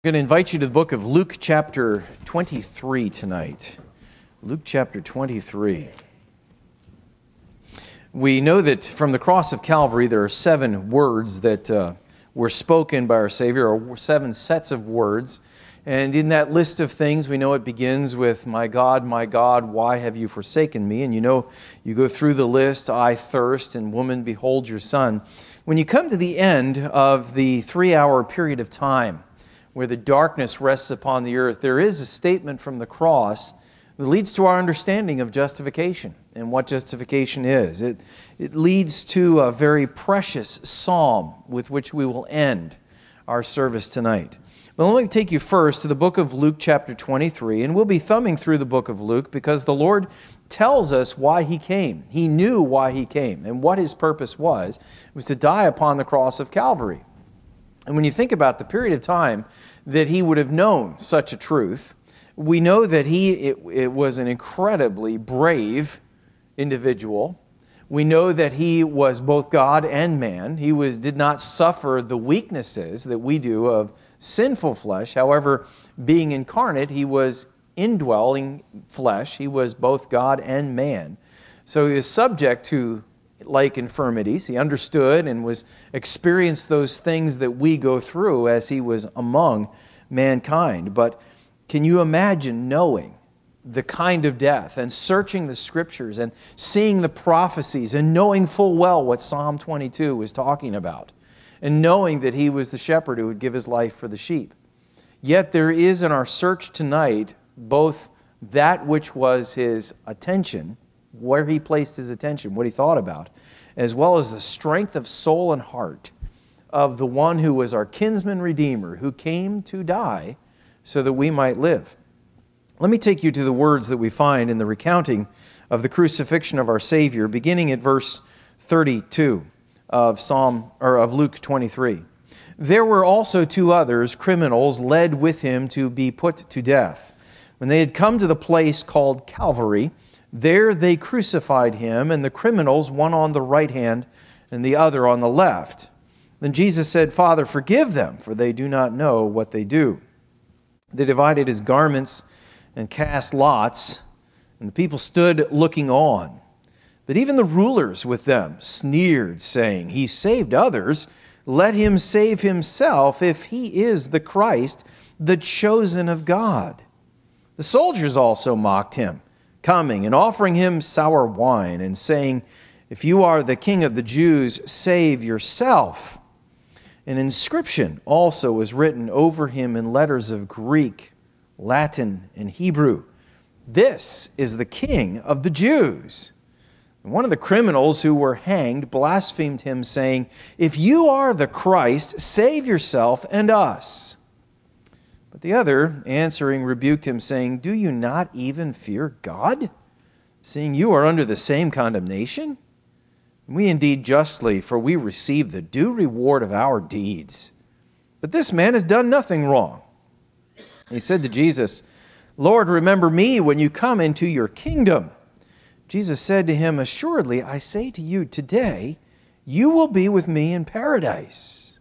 I'm going to invite you to the book of Luke chapter 23 tonight. Luke chapter 23. We know that from the cross of Calvary there are 7 words that were spoken by our Savior, or 7 sets of words. And in that list of things, we know it begins with, my God, why have you forsaken me?" And you know, you go through the list, "I thirst," and "Woman, behold your son." When you come to the end of the 3-hour period of time, where the darkness rests upon the earth, there is a statement from the cross that leads to our understanding of justification and what justification is. It leads to a very precious psalm with which we will end our service tonight. But let me take you first to the book of Luke chapter 23, and we'll be thumbing through the book of Luke because the Lord tells us why He came. He knew why He came and what His purpose was. It was to die upon the cross of Calvary. And when you think about the period of time that He would have known such a truth, we know that it was an incredibly brave individual. We know that He was both God and man. He did not suffer the weaknesses that we do of sinful flesh. However, being incarnate, He was indwelling flesh. He was both God and man. So He was subject to like infirmities. He understood and experienced those things that we go through as He was among mankind. But can you imagine knowing the kind of death and searching the Scriptures and seeing the prophecies and knowing full well what Psalm 22 was talking about and knowing that He was the shepherd who would give His life for the sheep? Yet there is in our search tonight both that which was His attention, where He placed His attention, what He thought about, as well as the strength of soul and heart of the one who was our kinsman redeemer, who came to die so that we might live. Let me take you to the words that we find in the recounting of the crucifixion of our Savior, beginning at verse 32 of Luke 23. "There were also 2 others, criminals, led with Him to be put to death. When they had come to the place called Calvary, there they crucified Him, and the criminals, one on the right hand and the other on the left. Then Jesus said, 'Father, forgive them, for they do not know what they do.' They divided His garments and cast lots, and the people stood looking on. But even the rulers with them sneered, saying, 'He saved others. Let Him save Himself, if He is the Christ, the chosen of God.' The soldiers also mocked Him, coming and offering Him sour wine, and saying, 'If you are the King of the Jews, save yourself.' An inscription also was written over Him in letters of Greek, Latin, and Hebrew. 'This is the King of the Jews.' And one of the criminals who were hanged blasphemed Him, saying, 'If you are the Christ, save yourself and us.' But the other, answering, rebuked Him, saying, 'Do you not even fear God, seeing you are under the same condemnation? We indeed justly, for we receive the due reward of our deeds. But this man has done nothing wrong.' He said to Jesus, 'Lord, remember me when you come into your kingdom.' Jesus said to him, 'Assuredly, I say to you, today you will be with me in paradise.'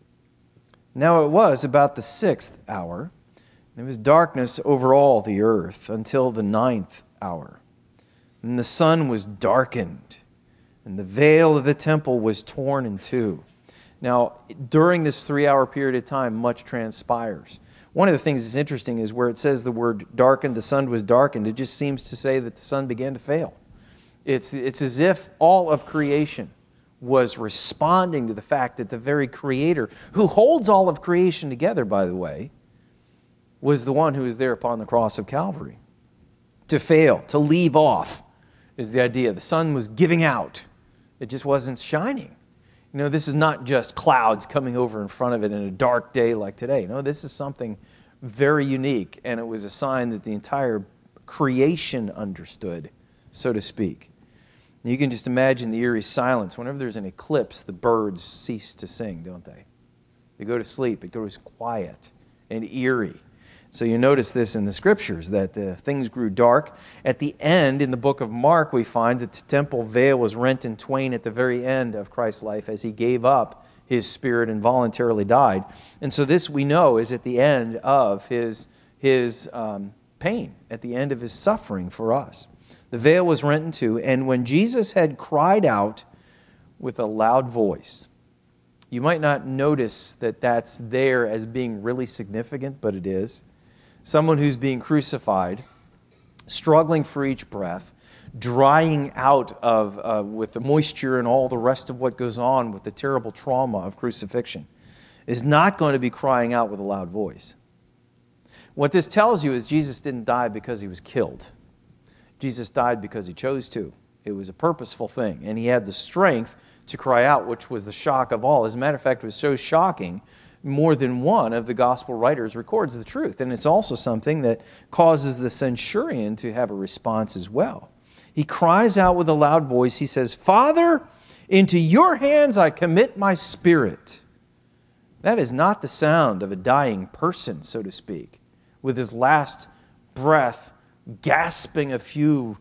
Now it was about the 6th hour. There was darkness over all the earth until the 9th hour. And the sun was darkened, and the veil of the temple was torn in two." Now, during this 3-hour period of time, much transpires. One of the things that's interesting is where it says the word darkened, the sun was darkened, it just seems to say that the sun began to fail. It's as if all of creation was responding to the fact that the very Creator, who holds all of creation together, by the way, was the one who was there upon the cross of Calvary. To fail, to leave off, is the idea. The sun was giving out. It just wasn't shining. You know, this is not just clouds coming over in front of it in a dark day like today. No, this is something very unique, and it was a sign that the entire creation understood, so to speak. You can just imagine the eerie silence. Whenever there's an eclipse, the birds cease to sing, don't they? They go to sleep. It goes quiet and eerie. So you notice this in the Scriptures, that things grew dark. At the end, in the book of Mark, we find that the temple veil was rent in twain at the very end of Christ's life as He gave up his spirit and voluntarily died. And so this, we know, is at the end of his pain, at the end of his suffering for us. The veil was rent in two, and when Jesus had cried out with a loud voice, you might not notice that that's there as being really significant, but it is. Someone who's being crucified, struggling for each breath, drying out with the moisture and all the rest of what goes on with the terrible trauma of crucifixion, is not going to be crying out with a loud voice. What this tells you is Jesus didn't die because he was killed. Jesus died because he chose to. It was a purposeful thing, and he had the strength to cry out, which was the shock of all. As a matter of fact, it was so shocking, more than one of the gospel writers records the truth. And it's also something that causes the centurion to have a response as well. He cries out with a loud voice. He says, "Father, into your hands I commit my spirit." That is not the sound of a dying person, so to speak, with his last breath gasping a few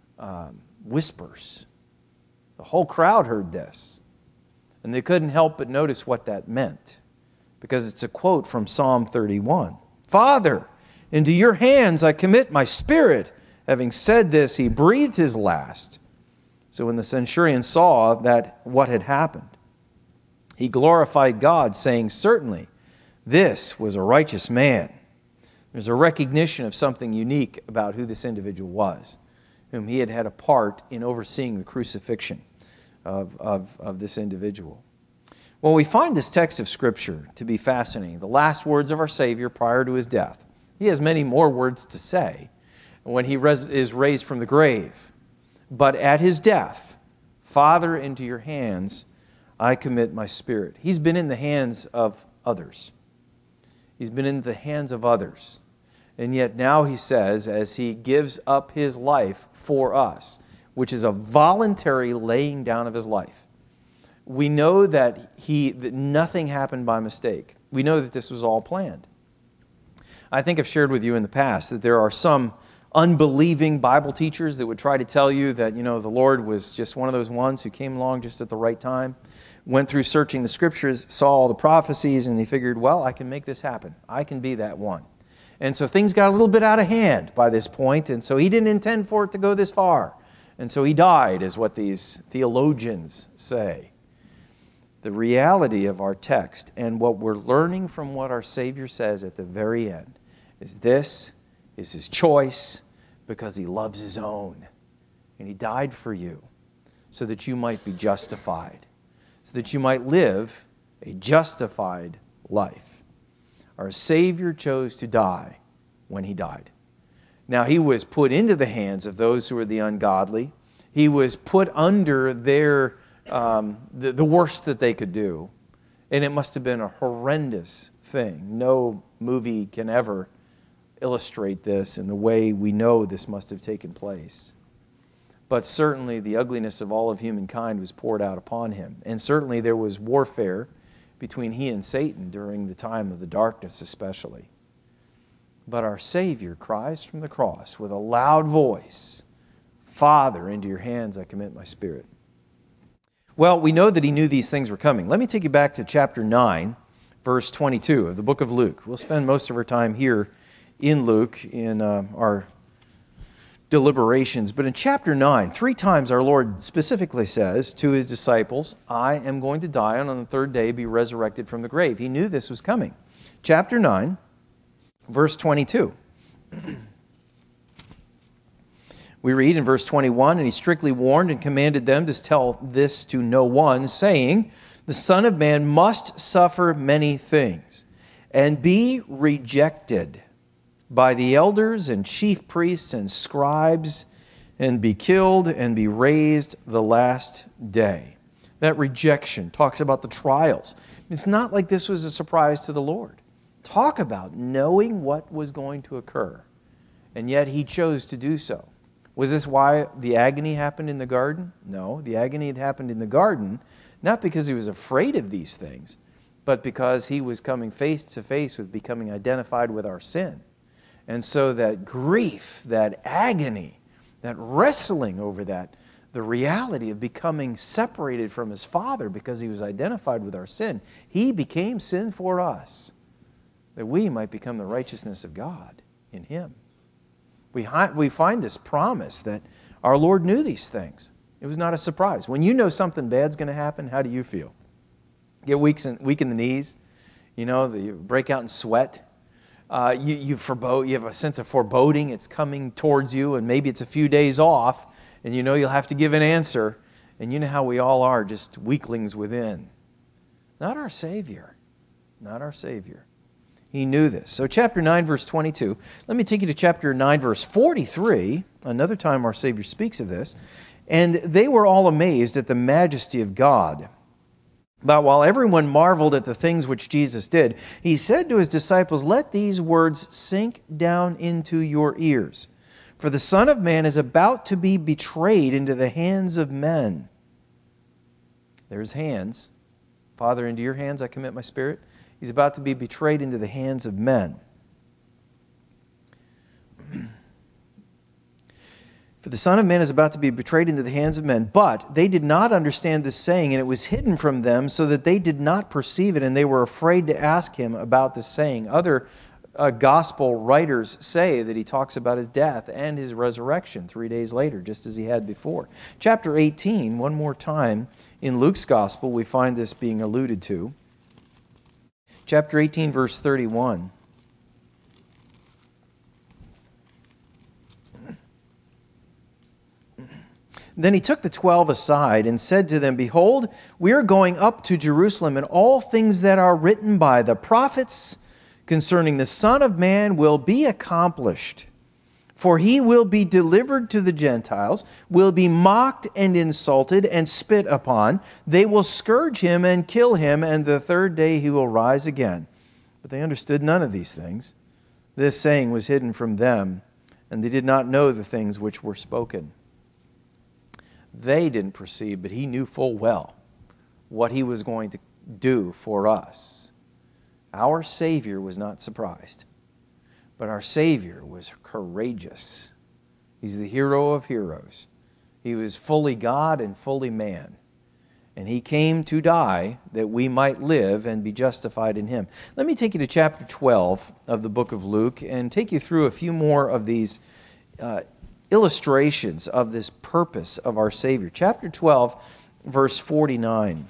whispers. The whole crowd heard this, and they couldn't help but notice what that meant, because it's a quote from Psalm 31. "Father, into your hands I commit my spirit." Having said this, he breathed his last. So when the centurion saw that what had happened, he glorified God, saying, "Certainly, this was a righteous man." There's a recognition of something unique about who this individual was, whom he had had a part in overseeing the crucifixion of this individual. Well, we find this text of Scripture to be fascinating. The last words of our Savior prior to his death. He has many more words to say when he is raised from the grave. But at his death, "Father, into your hands I commit my spirit." He's been in the hands of others. He's been in the hands of others. And yet now he says, as he gives up his life for us, which is a voluntary laying down of his life, we know that nothing happened by mistake. We know that this was all planned. I think I've shared with you in the past that there are some unbelieving Bible teachers that would try to tell you that, the Lord was just one of those ones who came along just at the right time, went through searching the Scriptures, saw all the prophecies, and he figured, well, I can make this happen. I can be that one. And so things got a little bit out of hand by this point, and so he didn't intend for it to go this far. And so he died, is what these theologians say. The reality of our text and what we're learning from what our Savior says at the very end is this is his choice because he loves his own. And he died for you so that you might be justified, so that you might live a justified life. Our Savior chose to die when he died. Now, he was put into the hands of those who were the ungodly. He was put under their the worst that they could do. And it must have been a horrendous thing. No movie can ever illustrate this in the way we know this must have taken place. But certainly the ugliness of all of humankind was poured out upon him. And certainly there was warfare between he and Satan during the time of the darkness especially. But our Savior cries from the cross with a loud voice, "Father, into your hands I commit my spirit." Well, we know that he knew these things were coming. Let me take you back to chapter 9, verse 22 of the book of Luke. We'll spend most of our time here in Luke in our deliberations. But in chapter 9, 3 times our Lord specifically says to his disciples, "I am going to die and on the third day be resurrected from the grave." He knew this was coming. Chapter 9, verse 22. We read in verse 21, "And he strictly warned and commanded them to tell this to no one, saying, the Son of Man must suffer many things and be rejected by the elders and chief priests and scribes and be killed and be raised the last day." That rejection talks about the trials. It's not like this was a surprise to the Lord. Talk about knowing what was going to occur, and yet he chose to do so. Was this why the agony happened in the garden? No, the agony had happened in the garden not because he was afraid of these things, but because he was coming face to face with becoming identified with our sin. And so that grief, that agony, that wrestling over that the reality of becoming separated from His Father because He was identified with our sin. He became sin for us, that we might become the righteousness of God in Him. We find this promise that our Lord knew these things. It was not a surprise. When you know something bad's going to happen, how do you feel? Get weak in the knees, you break out in sweat. You have a sense of foreboding. It's coming towards you, and maybe it's a few days off, and you'll have to give an answer. And you know how we all are, just weaklings within. Not our Savior. Not our Savior. He knew this. So chapter 9, verse 22. Let me take you to chapter 9, verse 43. Another time our Savior speaks of this. And they were all amazed at the majesty of God. But while everyone marveled at the things which Jesus did, He said to His disciples, "Let these words sink down into your ears. For the Son of Man is about to be betrayed into the hands of men." There's hands. Father, into your hands I commit my spirit. He's about to be betrayed into the hands of men. For the Son of Man is about to be betrayed into the hands of men. But they did not understand this saying, and it was hidden from them, so that they did not perceive it, and they were afraid to ask Him about this saying. Other gospel writers say that He talks about His death and His resurrection 3 days later, just as He had before. Chapter 18, one more time, in Luke's gospel, we find this being alluded to. Chapter 18, verse 31. Then He took the 12 aside and said to them, "Behold, we are going up to Jerusalem, and all things that are written by the prophets concerning the Son of Man will be accomplished. For He will be delivered to the Gentiles, will be mocked and insulted and spit upon. They will scourge Him and kill Him, and the third day He will rise again." But they understood none of these things. This saying was hidden from them, and they did not know the things which were spoken. They didn't perceive, but He knew full well what He was going to do for us. Our Savior was not surprised, but our Savior was courageous. He's the hero of heroes. He was fully God and fully man. And He came to die that we might live and be justified in Him. Let me take you to chapter 12 of the book of Luke and take you through a few more of these illustrations of this purpose of our Savior. Chapter 12, verse 49.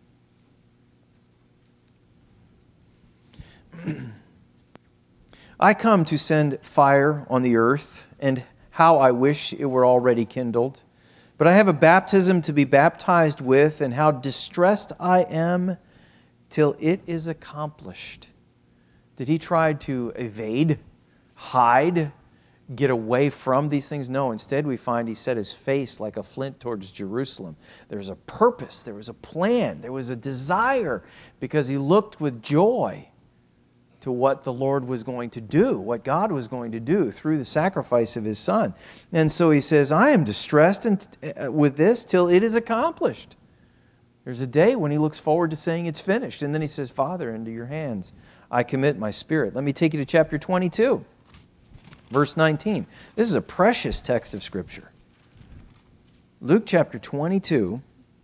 "I come to send fire on the earth, and how I wish it were already kindled. But I have a baptism to be baptized with, and how distressed I am till it is accomplished." Did He try to evade, hide, get away from these things? No, instead we find He set His face like a flint towards Jerusalem. There's a purpose, there was a plan, there was a desire, because He looked with joy to what the Lord was going to do, what God was going to do through the sacrifice of His Son. And so He says, "I am distressed with this till it is accomplished." There's a day when He looks forward to saying it's finished. And then He says, "Father, into your hands I commit my spirit." Let me take you to chapter 22. Verse 19. This is a precious text of Scripture. Luke chapter 22,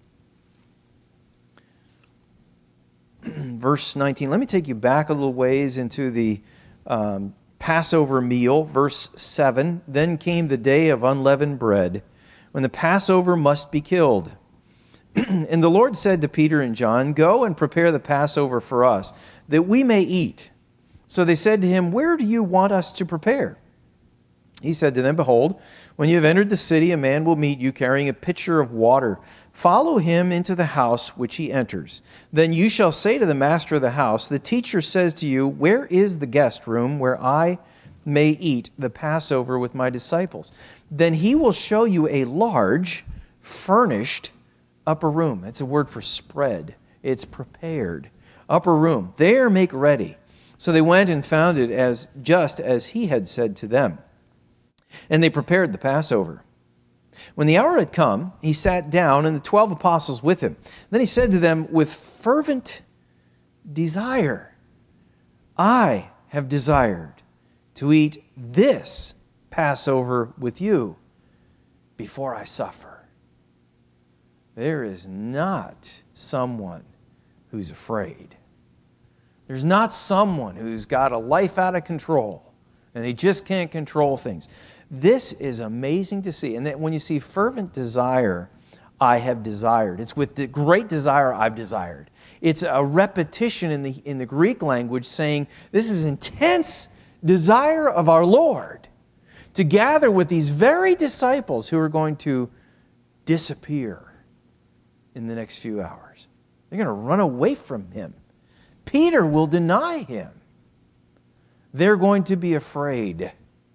verse 19. Let me take you back a little ways into the Passover meal. Verse 7. "Then came the day of unleavened bread, when the Passover must be killed. And the Lord said to Peter and John, 'Go and prepare the Passover for us, that we may eat.' So they said to Him, 'Where do you want us to prepare?' He said to them, 'Behold, when you have entered the city, a man will meet you carrying a pitcher of water. Follow him into the house which he enters. Then you shall say to the master of the house, the teacher says to you, where is the guest room where I may eat the Passover with my disciples? Then he will show you a large, furnished upper room.'" That's a word for spread. It's prepared. Upper room. "There make ready." So they went and found it just as he had said to them. And they prepared the Passover. When the hour had come, He sat down, and the 12 apostles with Him. Then He said to them with fervent desire, "I have desired to eat this Passover with you before I suffer." there is not someone who's afraid. There's not someone who's got a life out of control and they just can't control things. This is amazing to see. And that when you see fervent desire, I have desired. It's with the great desire I've desired. It's a repetition in the Greek language saying this is intense desire of our Lord to gather with these very disciples who are going to disappear in the next few hours. They're going to run away from Him. Peter will deny Him. They're going to be afraid.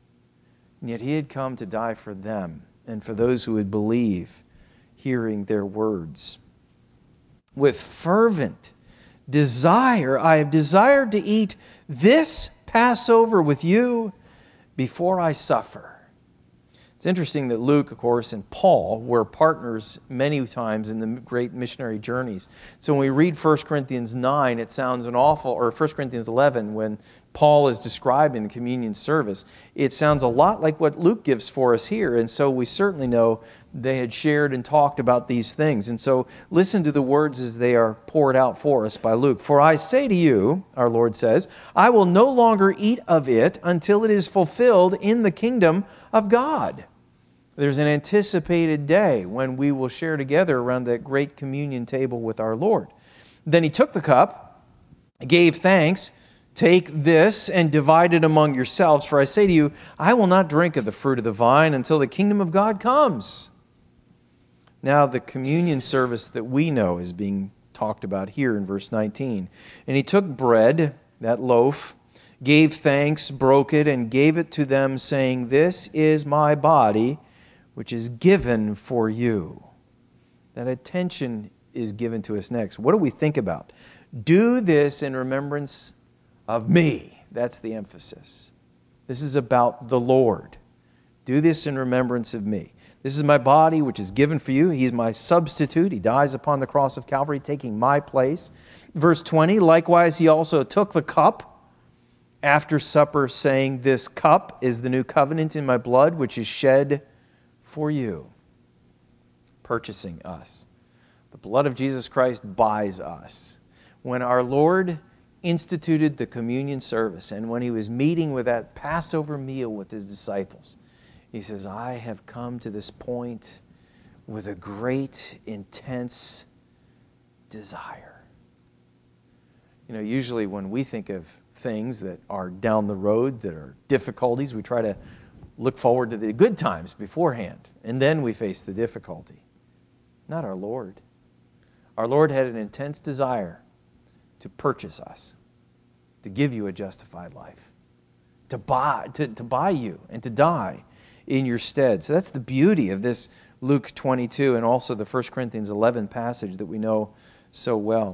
And yet He had come to die for them and for those who would believe, hearing their words. With fervent desire, I have desired to eat this Passover with you before I suffer. It's interesting that Luke, of course, and Paul were partners many times in the great missionary journeys. So when we read 1 Corinthians 9, it sounds an awful, or 1 Corinthians 11, when Paul is describing the communion service, it sounds a lot like what Luke gives for us here. And so we certainly know they had shared and talked about these things. And so listen to the words as they are poured out for us by Luke. For I say to you, our Lord says, I will no longer eat of it until it is fulfilled in the kingdom of God. There's an anticipated day when we will share together around that great communion table with our Lord. Then He took the cup, gave thanks, take this and divide it among yourselves. For I say to you, I will not drink of the fruit of the vine until the kingdom of God comes. Now the communion service that we know is being talked about here in verse 19. And He took bread, that loaf, gave thanks, broke it, and gave it to them, saying, This is my body, which is given for you. That attention is given to us next. What do we think about? Do this in remembrance of me. That's the emphasis. This is about the Lord. Do this in remembrance of me. This is my body, which is given for you. He's my substitute. He dies upon the cross of Calvary, taking my place. Verse 20, likewise, He also took the cup after supper, saying, This cup is the new covenant in my blood, which is shed for you, purchasing us. The blood of Jesus Christ buys us. When our Lord instituted the communion service and when He was meeting with that Passover meal with His disciples, He says, I have come to this point with a great, intense desire. You know, usually when we think of things that are down the road, that are difficulties, we try to look forward to the good times beforehand, and then we face the difficulty. Not our Lord. Our Lord had an intense desire to purchase us, to give you a justified life, to buy you and to die in your stead. So that's the beauty of this Luke 22 and also the 1 Corinthians 11 passage that we know so well.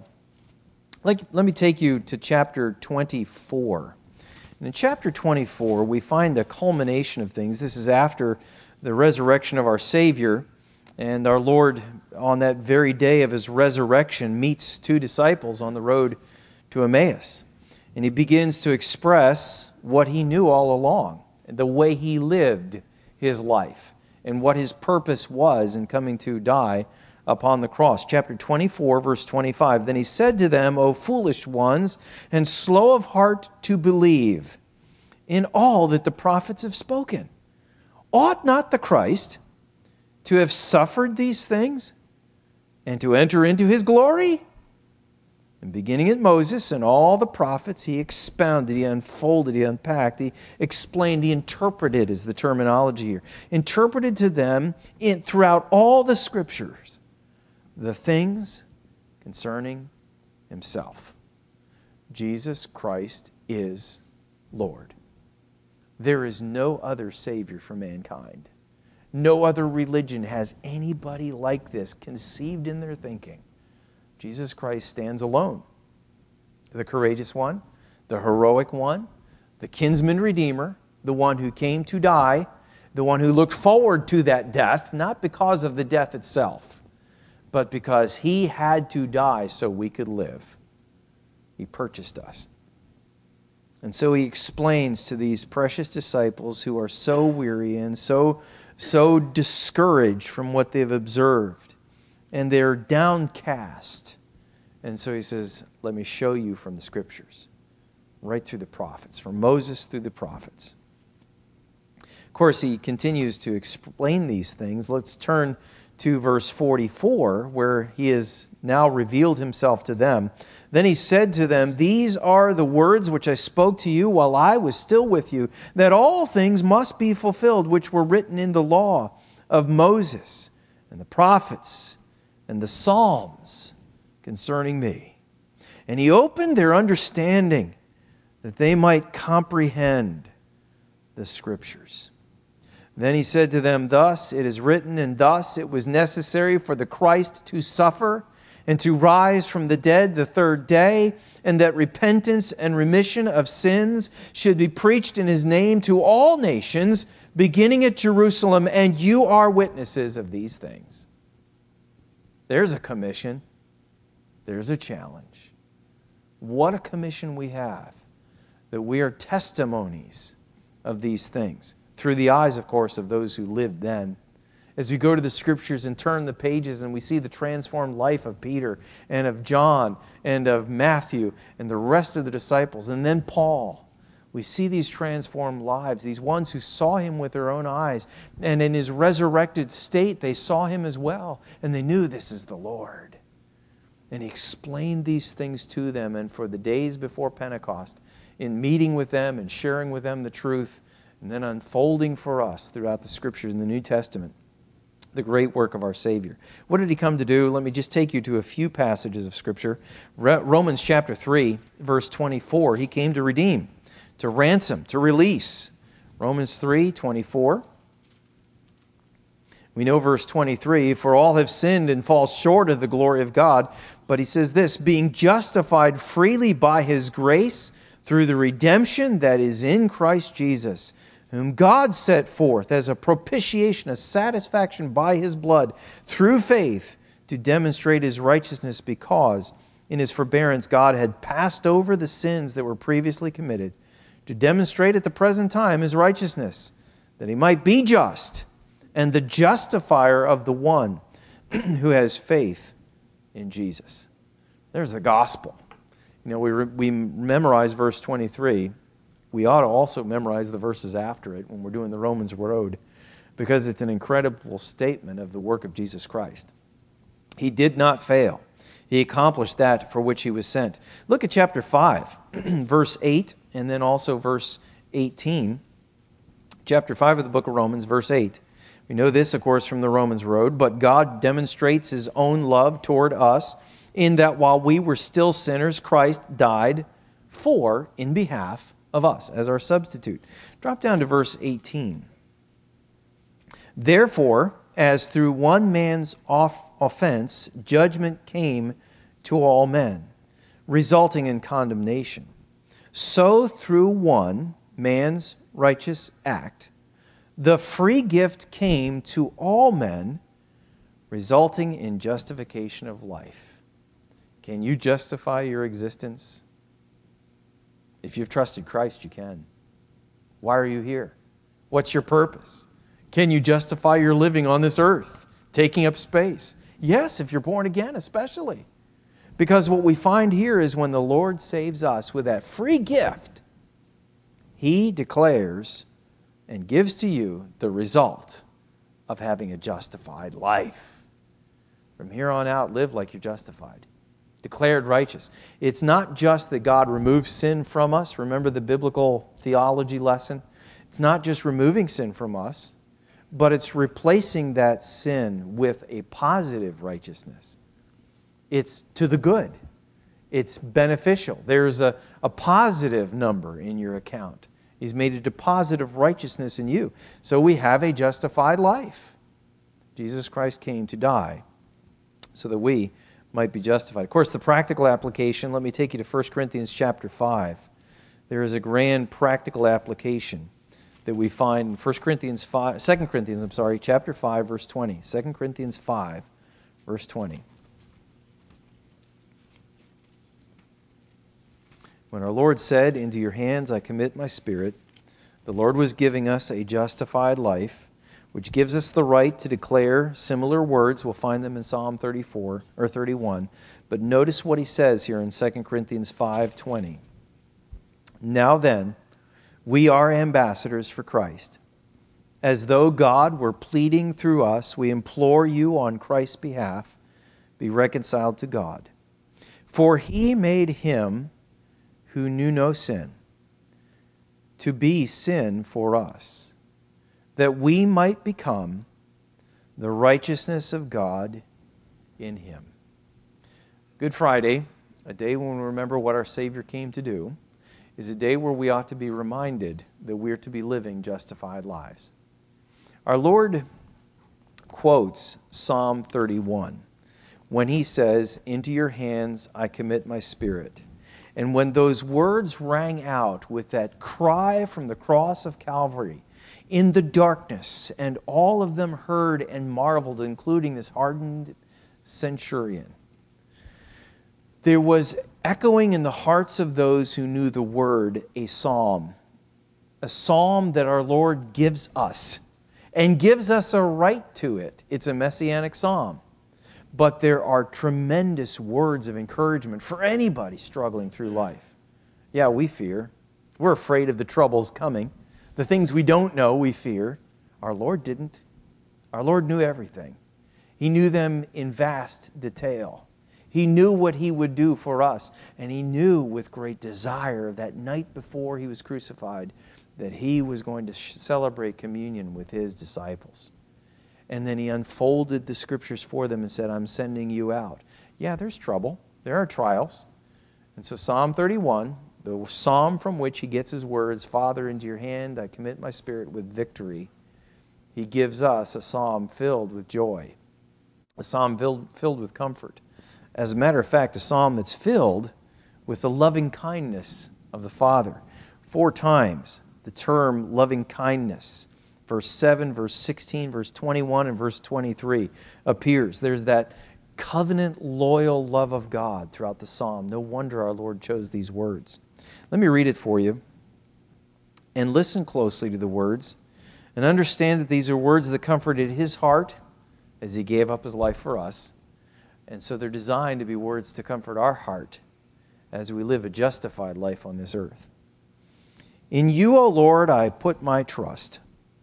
Let me take you to chapter 24. And in chapter 24, we find the culmination of things. This is after the resurrection of our Savior, and our Lord, on that very day of His resurrection, meets two disciples on the road to Emmaus. And He begins to express what He knew all along, the way He lived His life, and what His purpose was in coming to die upon the cross. Chapter 24, verse 25. Then He said to them, O foolish ones, and slow of heart to believe in all that the prophets have spoken. Ought not the Christ to have suffered these things and to enter into His glory? And beginning at Moses and all the prophets, He expounded, He unfolded, He unpacked, He explained, He interpreted is the terminology here. Interpreted to them throughout all the Scriptures the things concerning Himself. Jesus Christ is Lord. There is no other Savior for mankind. No other religion has anybody like this conceived in their thinking. Jesus Christ stands alone. The courageous one, the heroic one, the kinsman redeemer, the one who came to die, the one who looked forward to that death, not because of the death itself, but because He had to die so we could live. He purchased us. And so He explains to these precious disciples who are so weary and so discouraged from what they've observed and they're downcast. And so he says, let me show you from the Scriptures, right through the prophets, from Moses through the prophets. Of course, he continues to explain these things. Let's turn to verse 44, where he has now revealed himself to them. Then he said to them, these are the words which I spoke to you while I was still with you, that all things must be fulfilled which were written in the law of Moses and the prophets and the Psalms concerning me. And he opened their understanding that they might comprehend the Scriptures. Then he said to them, thus it is written, and thus it was necessary for the Christ to suffer and to rise from the dead the third day, and that repentance and remission of sins should be preached in his name to all nations, beginning at Jerusalem, and you are witnesses of these things. There's a commission. There's a challenge. What a commission we have, that we are testimonies of these things, through the eyes, of course, of those who lived then. As we go to the Scriptures and turn the pages and we see the transformed life of Peter and of John and of Matthew and the rest of the disciples, and then Paul, we see these transformed lives, these ones who saw him with their own eyes, and in his resurrected state they saw him as well, and they knew this is the Lord. And he explained these things to them, and for the days before Pentecost, in meeting with them and sharing with them the truth, and then unfolding for us throughout the Scriptures in the New Testament, the great work of our Savior. What did he come to do? Let me just take you to a few passages of Scripture. Romans chapter 3, verse 24, he came to redeem, to ransom, to release. Romans 3, 24. We know verse 23, for all have sinned and fall short of the glory of God. But he says this, being justified freely by his grace through the redemption that is in Christ Jesus, whom God set forth as a propitiation, a satisfaction by his blood, through faith, to demonstrate his righteousness, because in his forbearance God had passed over the sins that were previously committed, to demonstrate at the present time his righteousness, that he might be just and the justifier of the one who has faith in Jesus. There's the gospel. You know, we memorize verse 23. We ought to also memorize the verses after it when we're doing the Romans Road, because it's an incredible statement of the work of Jesus Christ. He did not fail. He accomplished that for which he was sent. Look at chapter 5, verse 8, and then also verse 18. Chapter 5 of the book of Romans, verse 8. We know this, of course, from the Romans Road. But God demonstrates his own love toward us, in that while we were still sinners, Christ died in behalf of us, as our substitute. Drop down to verse 18. Therefore, as through one man's offense, judgment came to all men, resulting in condemnation, so through one man's righteous act, the free gift came to all men, resulting in justification of life. Can you justify your existence? If you've trusted Christ, you can. Why are you here? What's your purpose? Can you justify your living on this earth, taking up space? Yes, if you're born again, especially. Because what we find here is when the Lord saves us with that free gift, he declares and gives to you the result of having a justified life. From here on out, live like you're justified, declared righteous. It's not just that God removes sin from us. Remember the biblical theology lesson? It's not just removing sin from us, but it's replacing that sin with a positive righteousness. It's to the good. It's beneficial. There's a positive number in your account. He's made a deposit of righteousness in you. So we have a justified life. Jesus Christ came to die so that we might be justified. Of course, the practical application, let me take you to 1 Corinthians chapter 5. There is a grand practical application that we find in 2 Corinthians, chapter 5, verse 20. 2 Corinthians 5, verse 20. When our Lord said, "Into your hands I commit my spirit," the Lord was giving us a justified life. which gives us the right to declare similar words. We'll find them in Psalm 34 or 31. But notice what he says here in 2 Corinthians 5:20. Now then, we are ambassadors for Christ. As though God were pleading through us, we implore you on Christ's behalf, be reconciled to God. For he made him who knew no sin to be sin for us, that we might become the righteousness of God in him. Good Friday, a day when we remember what our Savior came to do, is a day where we ought to be reminded that we're to be living justified lives. Our Lord quotes Psalm 31 when he says, "Into your hands I commit my spirit." And when those words rang out with that cry from the cross of Calvary in the darkness, and all of them heard and marveled, including this hardened centurion, there was echoing in the hearts of those who knew the word a psalm that our Lord gives us, and gives us a right to it. It's a messianic psalm. But there are tremendous words of encouragement for anybody struggling through life. Yeah, we fear. We're afraid of the troubles coming. The things we don't know, we fear. Our Lord didn't. Our Lord knew everything. He knew them in vast detail. He knew what He would do for us. And He knew with great desire that night before He was crucified that He was going to celebrate communion with His disciples. And then He unfolded the Scriptures for them and said, I'm sending you out. Yeah, there's trouble. There are trials. And so Psalm 31, the psalm from which He gets His words, Father, into your hand I commit my spirit with victory, He gives us a psalm filled with joy, a psalm filled with comfort. As a matter of fact, a psalm that's filled with the loving kindness of the Father. 4 times the term loving kindness, verse 7, verse 16, verse 21, and verse 23 appears. There's that covenant, loyal love of God throughout the psalm. No wonder our Lord chose these words. Let me read it for you and listen closely to the words and understand that these are words that comforted His heart as He gave up His life for us. And so they're designed to be words to comfort our heart as we live a justified life on this earth. In you, O Lord, I put my trust.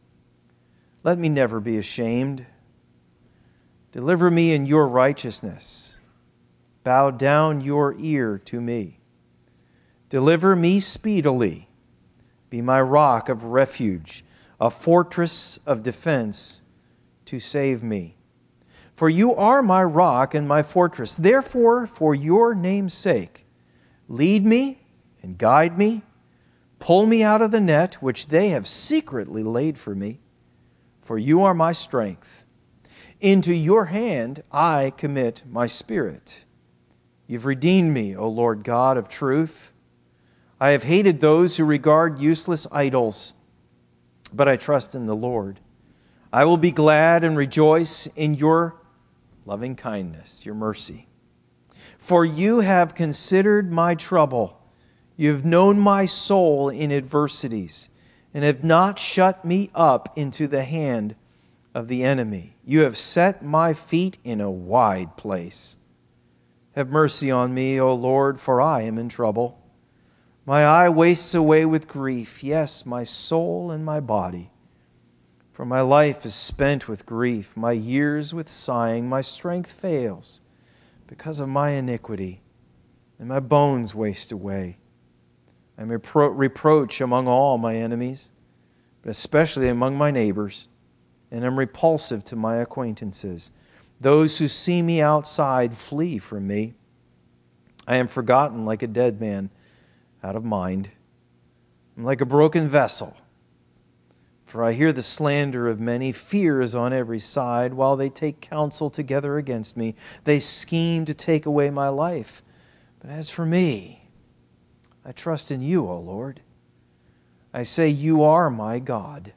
Let me never be ashamed. Deliver me in your righteousness. Bow down your ear to me. Deliver me speedily. Be my rock of refuge, a fortress of defense to save me. For you are my rock and my fortress. Therefore, for your name's sake, lead me and guide me. Pull me out of the net which they have secretly laid for me. For you are my strength. Into your hand I commit my spirit. You've redeemed me, O Lord God of truth. I have hated those who regard useless idols, but I trust in the Lord. I will be glad and rejoice in your loving kindness, your mercy. For you have considered my trouble. You have known my soul in adversities, and have not shut me up into the hand of the enemy. You have set my feet in a wide place. Have mercy on me, O Lord, for I am in trouble. My eye wastes away with grief, yes, my soul and my body. For my life is spent with grief, my years with sighing, my strength fails because of my iniquity, and my bones waste away. I am a reproach among all my enemies, but especially among my neighbors, and am repulsive to my acquaintances. Those who see me outside flee from me. I am forgotten like a dead man out of mind. I'm like a broken vessel. For I hear the slander of many. Fear is on every side, while they take counsel together against me. They scheme to take away my life. But as for me, I trust in you, O Lord. I say, you are my God.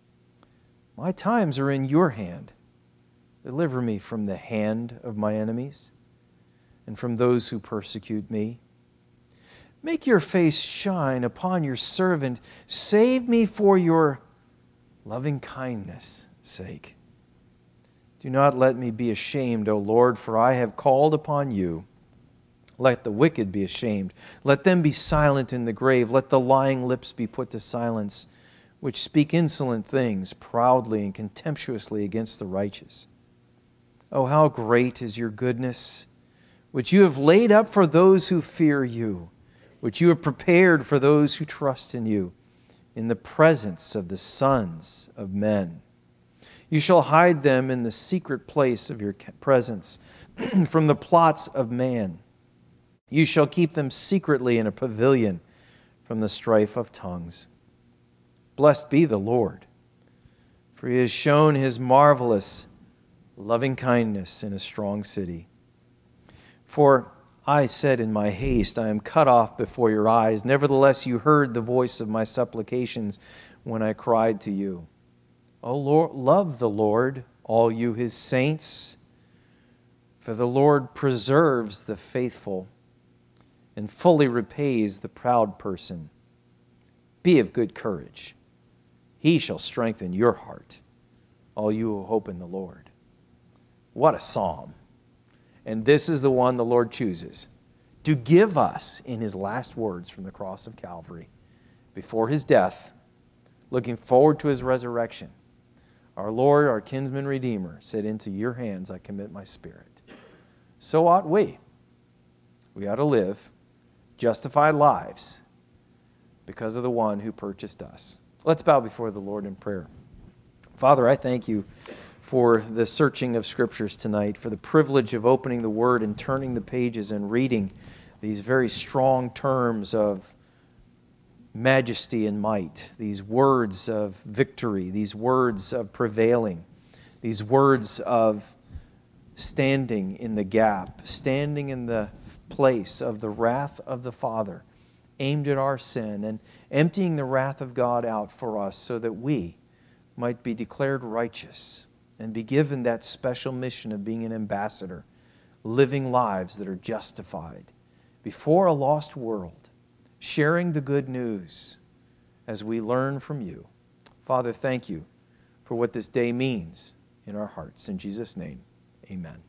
My times are in your hand. Deliver me from the hand of my enemies and from those who persecute me. Make your face shine upon your servant. Save me for your loving kindness sake. Do not let me be ashamed, O Lord, for I have called upon you. Let the wicked be ashamed. Let them be silent in the grave. Let the lying lips be put to silence, which speak insolent things proudly and contemptuously against the righteous. Oh, how great is your goodness, which you have laid up for those who fear you, which you have prepared for those who trust in you, in the presence of the sons of men. You shall hide them in the secret place of your presence from the plots of man. You shall keep them secretly in a pavilion from the strife of tongues. Blessed be the Lord, for he has shown his marvelous loving kindness in a strong city. For I said in my haste, I am cut off before your eyes. Nevertheless, you heard the voice of my supplications when I cried to you. O Lord, love the Lord, all you his saints, for the Lord preserves the faithful and fully repays the proud person. Be of good courage. He shall strengthen your heart, all you who hope in the Lord. What a psalm. And this is the one the Lord chooses to give us in his last words from the cross of Calvary, before his death, looking forward to his resurrection. Our Lord, our kinsman Redeemer, said, into your hands I commit my spirit. So ought we. We ought to live justified lives because of the one who purchased us. Let's bow before the Lord in prayer. Father, I thank you for the searching of Scriptures tonight, for the privilege of opening the Word and turning the pages and reading these very strong terms of majesty and might, these words of victory, these words of prevailing, these words of standing in the gap, standing in the place of the wrath of the Father aimed at our sin and emptying the wrath of God out for us so that we might be declared righteous and be given that special mission of being an ambassador, living lives that are justified before a lost world, sharing the good news as we learn from you. Father, thank you for what this day means in our hearts. In Jesus' name, amen.